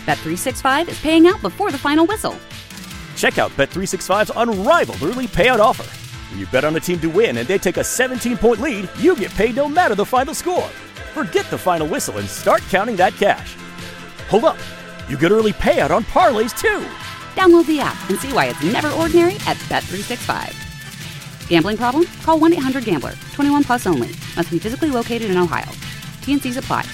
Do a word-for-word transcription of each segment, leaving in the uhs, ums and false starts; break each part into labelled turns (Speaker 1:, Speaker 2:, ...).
Speaker 1: Bet three sixty-five is paying out before the final whistle.
Speaker 2: Check out Bet three sixty-five's unrivaled early payout offer. When you bet on a team to win and they take a seventeen-point lead, you get paid no matter the final score. Forget the final whistle and start counting that cash. Hold up. You get early payout on parlays, too.
Speaker 1: Download the app and see why it's never ordinary at Bet three sixty-five. Gambling problem? Call one eight hundred gambler. twenty-one plus only. Must be physically located in Ohio. T N Cs apply.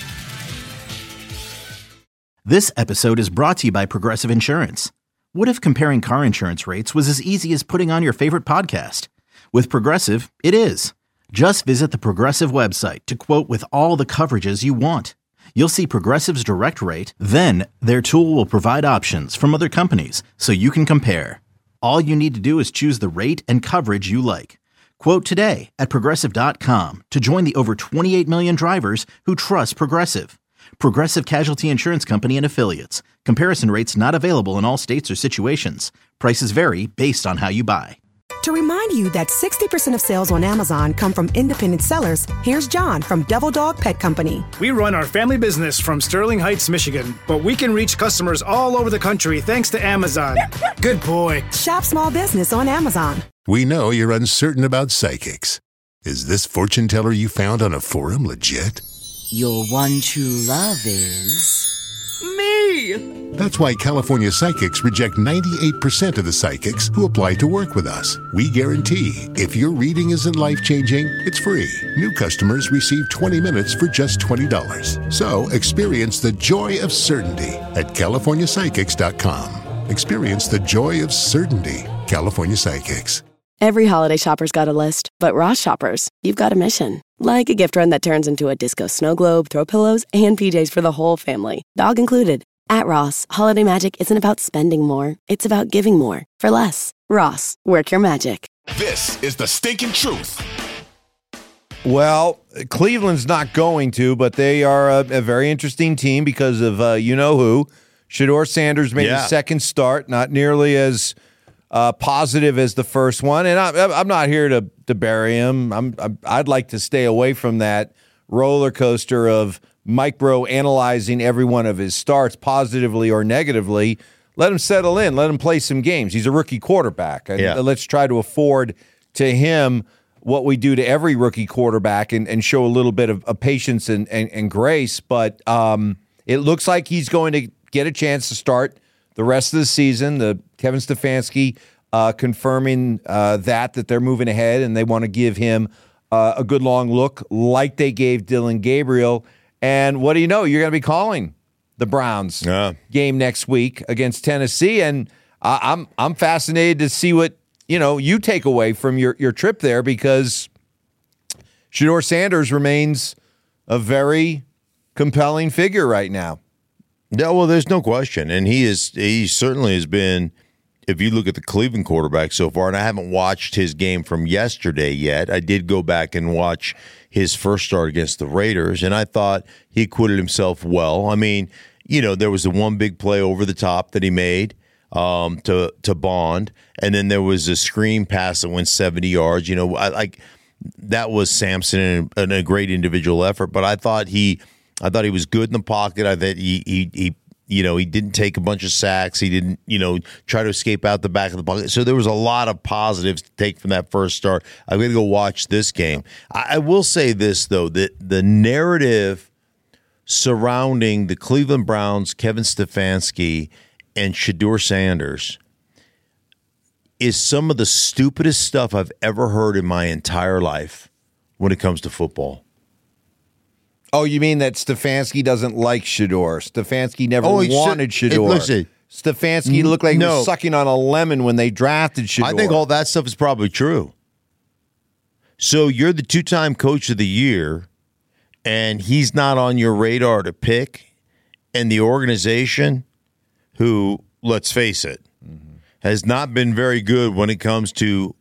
Speaker 3: This episode is brought to you by Progressive Insurance. What if comparing car insurance rates was as easy as putting on your favorite podcast? With Progressive, it is. Just visit the Progressive website to quote with all the coverages you want. You'll see Progressive's direct rate, then their tool will provide options from other companies so you can compare. All you need to do is choose the rate and coverage you like. Quote today at Progressive dot com to join the over twenty-eight million drivers who trust Progressive. Progressive Casualty Insurance Company and Affiliates. Comparison rates not available in all states or situations. Prices vary based on how you buy.
Speaker 4: To remind you that sixty percent of sales on Amazon come from independent sellers, here's John from Devil Dog Pet Company.
Speaker 5: We run our family business from Sterling Heights, Michigan, but we can reach customers all over the country thanks to Amazon. Good boy.
Speaker 4: Shop small business on Amazon.
Speaker 6: We know you're uncertain about psychics. Is this fortune teller you found on a forum legit?
Speaker 7: Your one true love is...
Speaker 6: me! That's why California Psychics reject ninety-eight percent of the psychics who apply to work with us. We guarantee if your reading isn't life-changing, it's free. New customers receive twenty minutes for just twenty dollars. So experience the joy of certainty at California Psychics dot com. Experience the joy of certainty. California Psychics.
Speaker 8: Every holiday shopper's got a list, but Ross shoppers, you've got a mission. Like a gift run that turns into a disco snow globe, throw pillows, and P Js for the whole family, dog included. At Ross, holiday magic isn't about spending more, it's about giving more for less. Ross, work your magic.
Speaker 9: This is the stinking truth.
Speaker 10: Well, Cleveland's not going to, but they are a, a very interesting team because of uh, you-know-who. Shedeur Sanders made yeah. his second start, not nearly as uh, positive as the first one. And I, I'm not here to, to bury him. I'm, I'm, I'd like to stay away from that roller coaster of micro analyzing every one of his starts positively or negatively. Let him settle in. Let him play some games. He's a rookie quarterback. And yeah. let's try to afford to him what we do to every rookie quarterback and, and show a little bit of, of patience and, and, and grace. But um, it looks like he's going to get a chance to start the rest of the season. The Kevin Stefanski uh, confirming uh, that, that they're moving ahead and they want to give him uh, a good long look like they gave Dillon Gabriel. And what do you know? You're going to be calling the Browns yeah. game next week against Tennessee. And uh, I'm I'm fascinated to see what, you know, you take away from your, your trip there because Shedeur Sanders remains a very compelling figure right now.
Speaker 11: Yeah, well, there's no question. And he is he certainly has been, if you look at the Cleveland quarterback so far, and I haven't watched his game from yesterday yet. I did go back and watch his first start against the Raiders, and I thought he acquitted himself well. I mean, you know, there was the one big play over the top that he made um, to to Bond, and then there was a screen pass that went seventy yards. You know, I, like that was Sampson and, and a great individual effort. But I thought he, I thought he was good in the pocket. I thought he he he. You know, he didn't take a bunch of sacks. He didn't, you know, try to escape out the back of the pocket. So there was a lot of positives to take from that first start. I'm going to go watch this game. I, I will say this, though, that the narrative surrounding the Cleveland Browns, Kevin Stefanski, and Shedeur Sanders is some of the stupidest stuff I've ever heard in my entire life when it comes to football.
Speaker 10: Oh, you mean that Stefanski doesn't like Shedeur? Stefanski never
Speaker 11: oh,
Speaker 10: wanted
Speaker 11: should,
Speaker 10: Shedeur.
Speaker 11: Listen,
Speaker 10: Stefanski looked like no. he was sucking on a lemon when they drafted Shedeur.
Speaker 11: I think all that stuff is probably true. So you're the two-time coach of the year, and he's not on your radar to pick, and the organization, who, let's face it, mm-hmm. has not been very good when it comes to,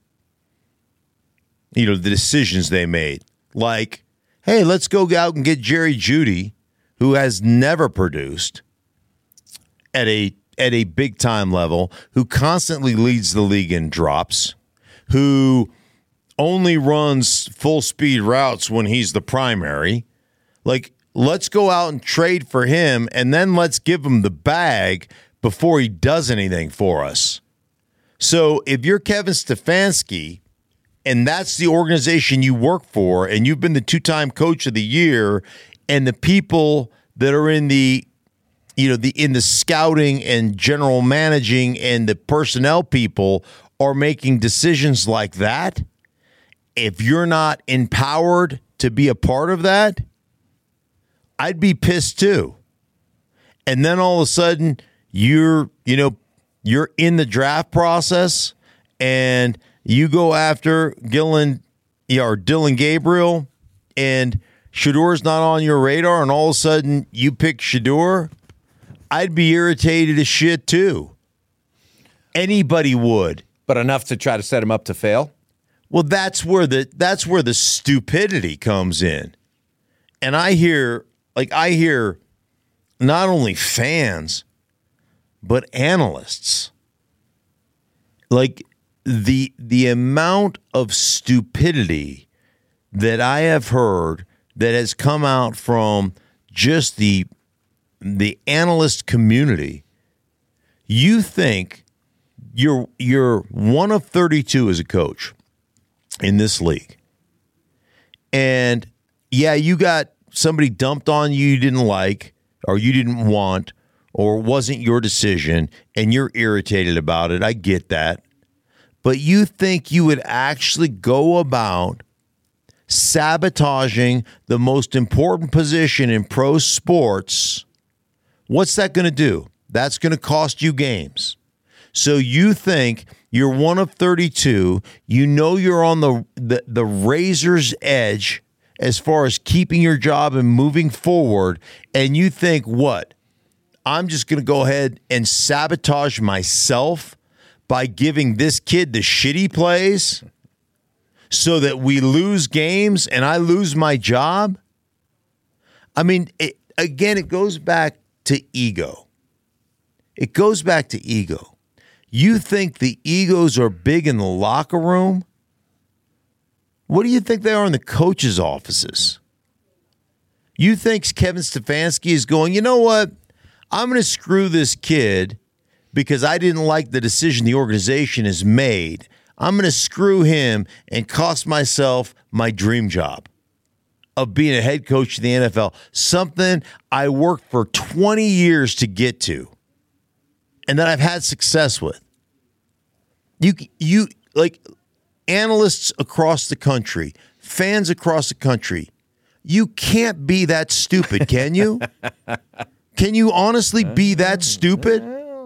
Speaker 11: you know, the decisions they made. Like, hey, let's go out and get Jerry Jeudy, who has never produced at a at a big-time level, who constantly leads the league in drops, who only runs full-speed routes when he's the primary. Like, let's go out and trade for him, and then let's give him the bag before he does anything for us. So if you're Kevin Stefanski, and that's the organization you work for, and you've been the two-time coach of the year, and the people that are in the, you know, the in the scouting and general managing and the personnel people are making decisions like that, if you're not empowered to be a part of that, I'd be pissed too. And then all of a sudden, you're, you know, you're in the draft process and you go after Gillen, or Dylan Gabriel, and Shadour's not on your radar, and all of a sudden you pick Shador, I'd be irritated as shit too. Anybody would.
Speaker 10: But enough to try to set him up to fail?
Speaker 11: Well, that's where the that's where the stupidity comes in. And I hear, like I hear not only fans, but analysts. Like the the amount of stupidity that I have heard that has come out from just the the analyst community. You think you're you're one of thirty-two as a coach in this league. And yeah, you got somebody dumped on you you didn't like or you didn't want or wasn't your decision and you're irritated about it. I get that. But you think you would actually go about sabotaging the most important position in pro sports? What's that going to do? That's going to cost you games. So you think you're one of thirty-two. You know you're on the, the, the razor's edge as far as keeping your job and moving forward. And you think, what? I'm just going to go ahead and sabotage myself by giving this kid the shitty plays so that we lose games and I lose my job? I mean, it, again, it goes back to ego. It goes back to ego. You think the egos are big in the locker room? What do you think they are in the coaches' offices? You think Kevin Stefanski is going, you know what? I'm going to screw this kid because I didn't like the decision the organization has made. I'm going to screw him and cost myself my dream job of being a head coach in the N F L, something I worked for twenty years to get to and that I've had success with. You, you like analysts across the country, fans across the country, you can't be that stupid, can you? Can you honestly be that stupid?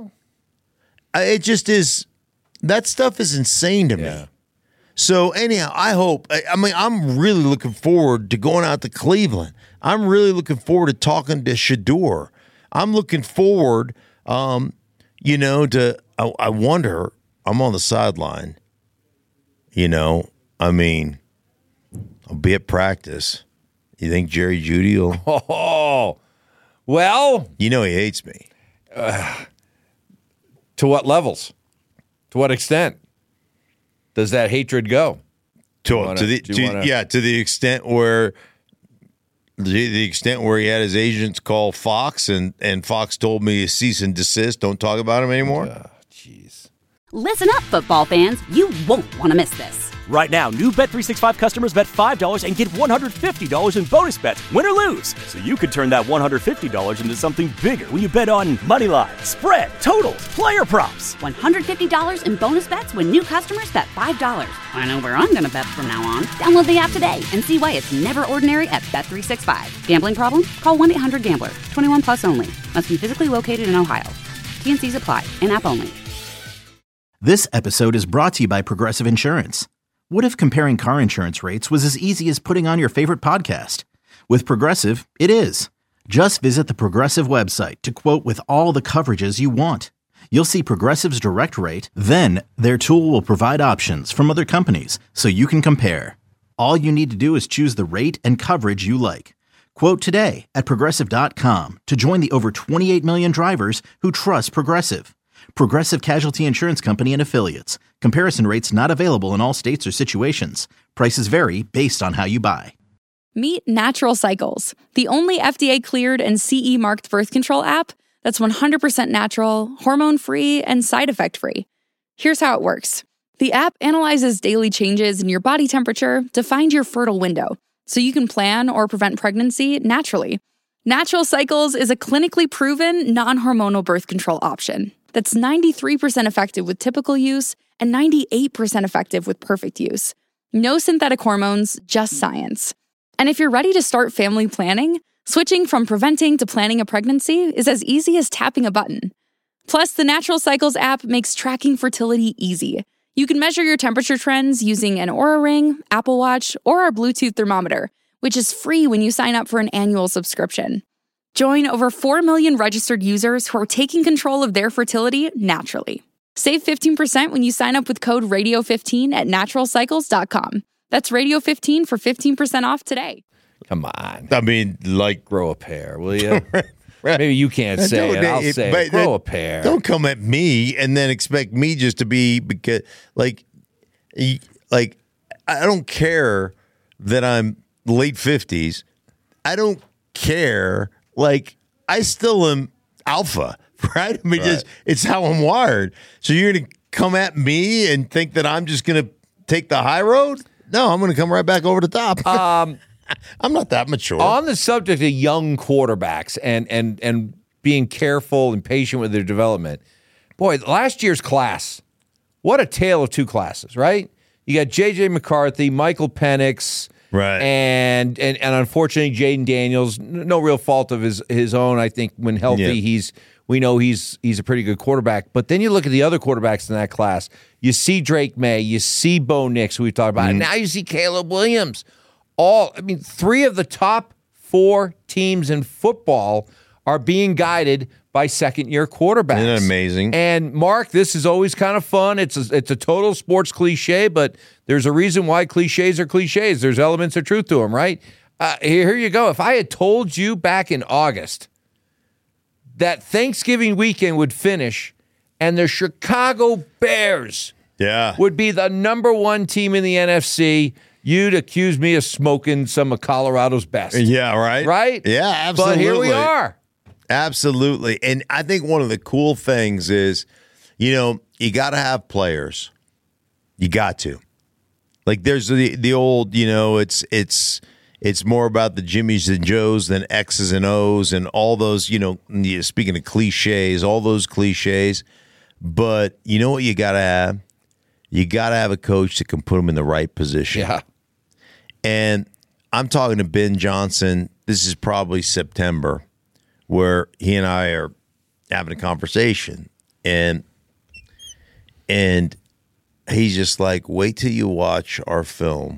Speaker 11: It just is. That stuff is insane to yeah. me. So anyhow, I hope, I mean, I'm really looking forward to going out to Cleveland. I'm really looking forward to talking to Shador. I'm looking forward, um, you know, to, I, I wonder, I'm on the sideline, you know, I mean, I'll be at practice. You think Jerry Jeudy will?
Speaker 10: Oh, well.
Speaker 11: You know he hates me.
Speaker 10: Uh, to what levels? To what extent does that hatred go?
Speaker 11: To,
Speaker 10: wanna,
Speaker 11: to the to,
Speaker 10: wanna...
Speaker 11: yeah, to the extent where the, the extent where he had his agents call Fox and, and Fox told me cease and desist, don't talk about him anymore.
Speaker 10: Jeez.
Speaker 1: Uh, Listen up, football fans. You won't want to miss this.
Speaker 2: Right now, new Bet three sixty-five customers bet five dollars and get one hundred fifty dollars in bonus bets, win or lose. So you could turn that one hundred fifty dollars into something bigger when you bet on money line, spread, totals, player props.
Speaker 1: one hundred fifty dollars in bonus bets when new customers bet five dollars. I know where I'm going to bet from now on. Download the app today and see why it's never ordinary at Bet three sixty-five. Gambling problem? Call one eight hundred gambler. twenty-one plus only. Must be physically located in Ohio. T N Cs apply. In-app only.
Speaker 3: This episode is brought to you by Progressive Insurance. What if comparing car insurance rates was as easy as putting on your favorite podcast? With Progressive, it is. Just visit the Progressive website to quote with all the coverages you want. You'll see Progressive's direct rate, then their tool will provide options from other companies so you can compare. All you need to do is choose the rate and coverage you like. Quote today at Progressive dot com to join the over twenty-eight million drivers who trust Progressive. Progressive Casualty Insurance Company and Affiliates. Comparison rates not available in all states or situations. Prices vary based on how you buy.
Speaker 12: Meet Natural Cycles, the only F D A-cleared and C E-marked birth control app that's one hundred percent natural, hormone-free, and side effect-free. Here's how it works. The app analyzes daily changes in your body temperature to find your fertile window, so you can plan or prevent pregnancy naturally. Natural Cycles is a clinically proven, non-hormonal birth control option that's ninety-three percent effective with typical use and ninety-eight percent effective with perfect use. No synthetic hormones, just science. And if you're ready to start family planning, switching from preventing to planning a pregnancy is as easy as tapping a button. Plus, the Natural Cycles app makes tracking fertility easy. You can measure your temperature trends using an Oura Ring, Apple Watch, or our Bluetooth thermometer, which is free when you sign up for an annual subscription. Join over four million registered users who are taking control of their fertility naturally. Save fifteen percent when you sign up with code radio fifteen at natural cycles dot com. That's radio fifteen for fifteen percent off today.
Speaker 10: Come on.
Speaker 11: I mean, like,
Speaker 10: grow a pair, will you? Maybe you can't say it. I'll say it. Grow a pair.
Speaker 11: Don't come at me and then expect me just to be, because, like, like I don't care that I'm late fifties. I don't care. Like, I still am alpha, right? I mean,
Speaker 10: Right.
Speaker 11: It's, it's how I'm wired. So you're going to come at me and think that I'm just going to take the high road? No, I'm going to come right back over the top.
Speaker 10: Um,
Speaker 11: I'm not that mature.
Speaker 10: On the subject of young quarterbacks and and and being careful and patient with their development, boy, last year's class, what a tale of two classes, right? You got J J McCarthy, Michael Penix,
Speaker 11: right,
Speaker 10: and and and unfortunately Jaden Daniels. No real fault of his his own. I think when healthy,
Speaker 11: Yeah.
Speaker 10: he's we know he's he's a pretty good quarterback. But then you look at the other quarterbacks in that class. You see Drake May, you see Bo Nix, who we talked about, and now you see Caleb Williams. All, I mean, three of the top four teams in football are being guided by second-year quarterbacks.
Speaker 11: Isn't that amazing?
Speaker 10: And Mark, this is always kind of fun. It's a, it's a total sports cliche, but there's a reason why cliches are cliches. There's elements of truth to them, right? Uh, here, here you go. If I had told you back in August that Thanksgiving weekend would finish and the Chicago Bears
Speaker 11: yeah.
Speaker 10: would be the number one team in the N F C, you'd accuse me of smoking some of Colorado's best.
Speaker 11: Yeah, right?
Speaker 10: Right?
Speaker 11: Yeah, absolutely.
Speaker 10: But here we are.
Speaker 11: Absolutely. And I think one of the cool things is, you know, you got to have players. You got to. Like, there's the the old, you know, it's it's it's more about the Jimmys and Joes than X's and O's and all those, you know, speaking of cliches, all those cliches. But you know what you got to have? You got to have a coach that can put them in the right position.
Speaker 10: Yeah.
Speaker 11: And I'm talking to Ben Johnson. This is probably September, where he and I are having a conversation. And and he's just like, wait till you watch our film.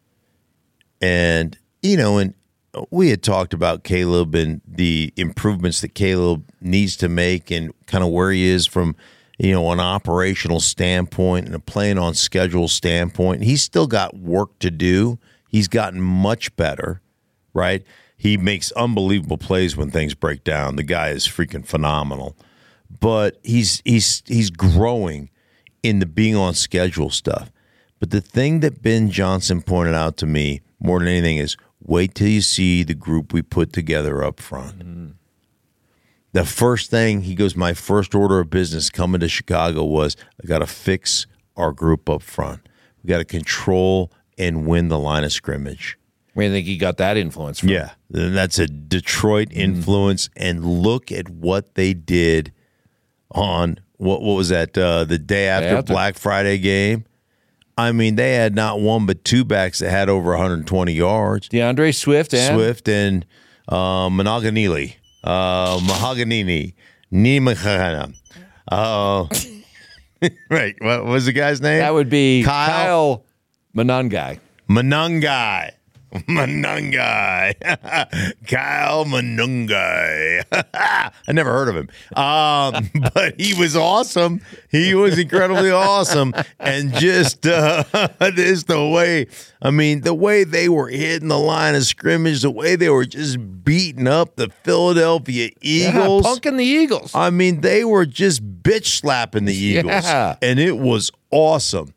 Speaker 11: And, you know, and we had talked about Caleb and the improvements that Caleb needs to make and kind of where he is from, you know, an operational standpoint and a playing on schedule standpoint. He's still got work to do. He's gotten much better, right? He makes unbelievable plays when things break down. The guy is freaking phenomenal. But he's he's he's growing in the being on schedule stuff. But the thing that Ben Johnson pointed out to me more than anything is, wait till you see the group we put together up front. Mm-hmm. The first thing, he goes, my first order of business coming to Chicago was, I got to fix our group up front. We got to control and win the line of scrimmage.
Speaker 10: Where do you think he got that influence from?
Speaker 11: Yeah, that's a Detroit influence. Mm. And look at what they did on, what what was that, uh, the day after, day after Black Friday game? I mean, they had not one but two backs that had over one hundred twenty yards.
Speaker 10: DeAndre Swift and?
Speaker 11: Swift and uh, Monoganili. Uh, Mahaganini. Nimahana. Uh, right. What was the guy's name?
Speaker 10: That would be
Speaker 11: Kyle,
Speaker 10: Kyle Monangai.
Speaker 11: Monangai. Monangai. Kyle Monangai. I never heard of him. Um, but he was awesome. He was incredibly awesome. And just uh, this, the way, I mean, the way they were hitting the line of scrimmage, the way they were just beating up the Philadelphia Eagles.
Speaker 10: Yeah, punking the Eagles.
Speaker 11: I mean, they were just bitch slapping the Eagles.
Speaker 10: Yeah.
Speaker 11: And it was awesome.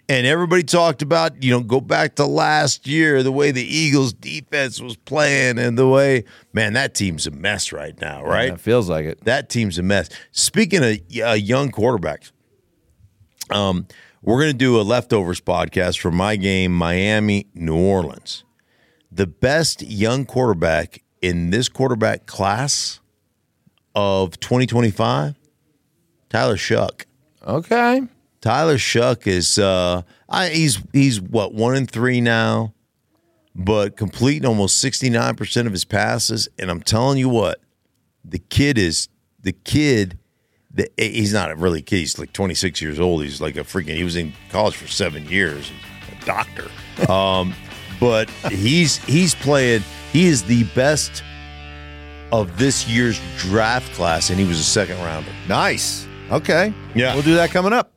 Speaker 11: And everybody talked about, you know, go back to last year, the way the Eagles defense was playing and the way, man, that team's a mess right now, right?
Speaker 10: Yeah, it feels like it.
Speaker 11: That team's a mess. Speaking of uh, young quarterbacks, um, we're going to do a leftovers podcast for my game, Miami, New Orleans. The best young quarterback in this quarterback class of twenty twenty-five, Tyler Shough.
Speaker 10: Okay.
Speaker 11: Tyler Shough is uh, I, he's he's what one and three now, but completing almost sixty-nine percent of his passes. And I'm telling you what, the kid is the kid. The, he's not a really kid. He's like twenty-six years old. He's like a freaking. He was in college for seven years. He's a doctor. Um, but he's he's playing. He is the best of this year's draft class, and he was a second rounder.
Speaker 10: Nice. Okay.
Speaker 11: Yeah,
Speaker 10: we'll do that coming up.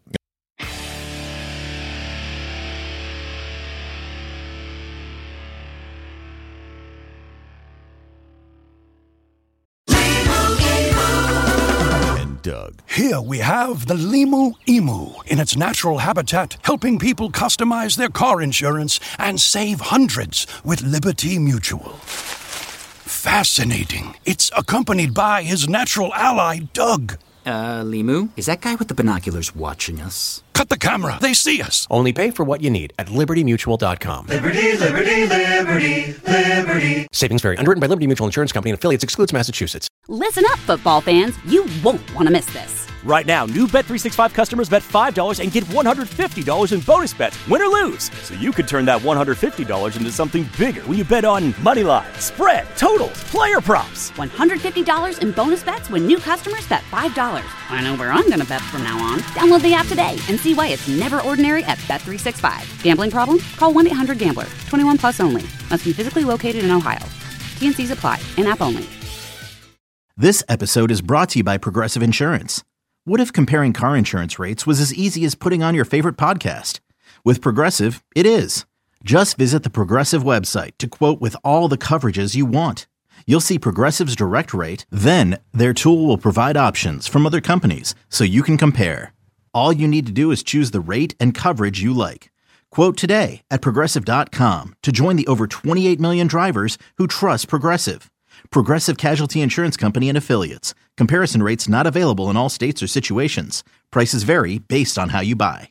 Speaker 13: Doug. Here we have the Limu Emu in its natural habitat, helping people customize their car insurance and save hundreds with Liberty Mutual. Fascinating. It's accompanied by his natural ally, Doug.
Speaker 14: Uh, Limu, is that guy with the binoculars watching us?
Speaker 13: Cut the camera. They see us.
Speaker 15: Only pay for what you need at liberty mutual dot com.
Speaker 16: Liberty, liberty, liberty, liberty.
Speaker 15: Savings vary. Underwritten by Liberty Mutual Insurance Company and affiliates. Excludes Massachusetts.
Speaker 1: Listen up, football fans. You won't want to miss this.
Speaker 2: Right now, new Bet three sixty-five customers bet five dollars and get one hundred fifty dollars in bonus bets, win or lose. So you could turn that one hundred fifty dollars into something bigger when you bet on money line, spread, totals, player props.
Speaker 1: one hundred fifty dollars in bonus bets when new customers bet five dollars. I know where I'm going to bet from now on. Download the app today and see why it's never ordinary at Bet three sixty-five. Gambling problem? Call one eight hundred gambler. twenty-one plus only. Must be physically located in Ohio. T N Cs apply. In-app only.
Speaker 3: This episode is brought to you by Progressive Insurance. What if comparing car insurance rates was as easy as putting on your favorite podcast? With Progressive, it is. Just visit the Progressive website to quote with all the coverages you want. You'll see Progressive's direct rate, then their tool will provide options from other companies so you can compare. All you need to do is choose the rate and coverage you like. Quote today at progressive dot com to join the over twenty-eight million drivers who trust Progressive. Progressive Casualty Insurance Company and Affiliates. Comparison rates not available in all states or situations. Prices vary based on how you buy.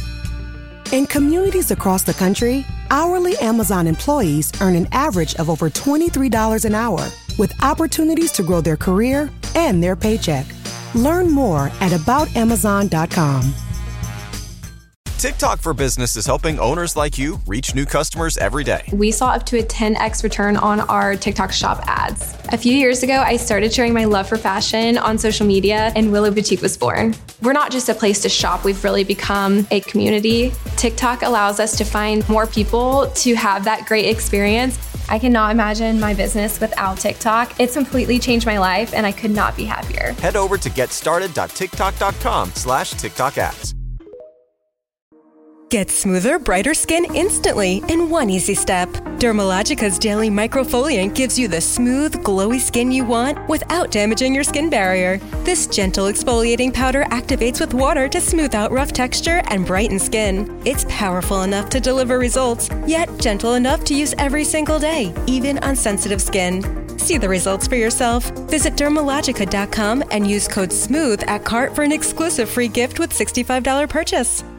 Speaker 4: In communities across the country, hourly Amazon employees earn an average of over twenty-three dollars an hour, with opportunities to grow their career and their paycheck. Learn more at about amazon dot com.
Speaker 17: TikTok for Business is helping owners like you reach new customers every day.
Speaker 18: We saw up to a ten x return on our TikTok shop ads. A few years ago, I started sharing my love for fashion on social media, and Willow Boutique was born. We're not just a place to shop, we've really become a community. TikTok allows us to find more people to have that great experience.
Speaker 19: I cannot imagine my business without TikTok. It's completely changed my life, and I could not be happier.
Speaker 17: Head over to get started dot tiktok dot com slash TikTok ads.
Speaker 20: Get smoother, brighter skin instantly in one easy step. Dermalogica's Daily Microfoliant gives you the smooth, glowy skin you want without damaging your skin barrier. This gentle exfoliating powder activates with water to smooth out rough texture and brighten skin. It's powerful enough to deliver results, yet gentle enough to use every single day, even on sensitive skin. See the results for yourself. Visit dermalogica dot com and use code SMOOTH at cart for an exclusive free gift with sixty-five dollars purchase.